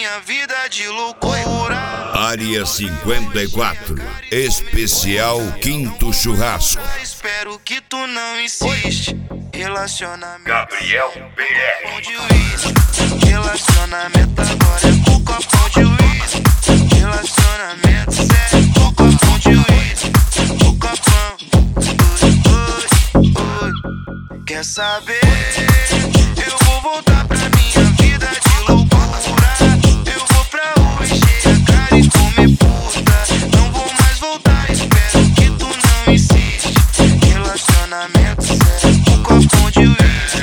minha vida de loucura. Área 54, especial Quinto Churrasco. Espero que tu não insiste. Relacionamento Gabriel BR. com de uísque. Relacionamento agora é com copão de uísque. Relacionamento sério com copão de uísque. O copão. Quer saber? Eu vou voltar pra minha vida de loucura. Eu vou pra rua encher a cara e comer puta. Não vou mais voltar, espero que tu não insiste. Relacionamento sério com copão de uísque.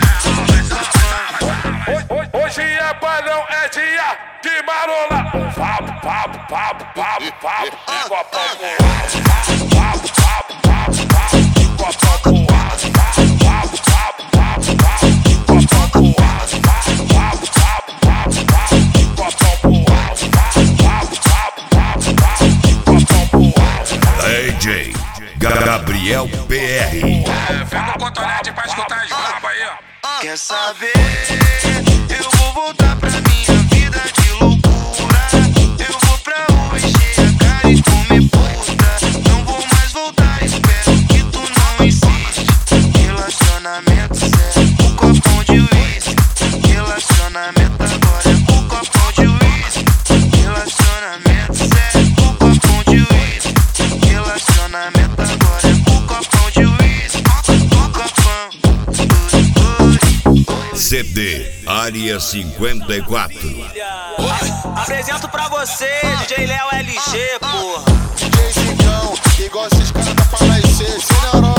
Hoje é balão, é dia de marola. Papo, papo, papo, papo, papo, copão pro alto. Papo, papo, papo, papo, copão pro alto. Papo, papo, papo, papo, copão pro alto. Papo, papo, papo, papo, copão pro alto. Papo, papo, papo, papo, copão pro alto. DJ Gabriel BR. Pega o cotonete pra escutar as brabas aí, ó. Quer saber? Eu vou voltar pra minha vida de loucura. Eu vou pra rua encher a cara e comer puta. Não vou mais voltar, espero que tu não insiste. Relacionamento sério com copão de uísque. Relacionamento agora é com copão de uísque. Relacionamento sério com copão de uísque. Relacionamento agora é com copão de uísque. Copão. CD Área 54. Apresento pra você, DJ Léo LG, porra. DJ Zigão, igual esses caras tá pra nascer, sem neurônio.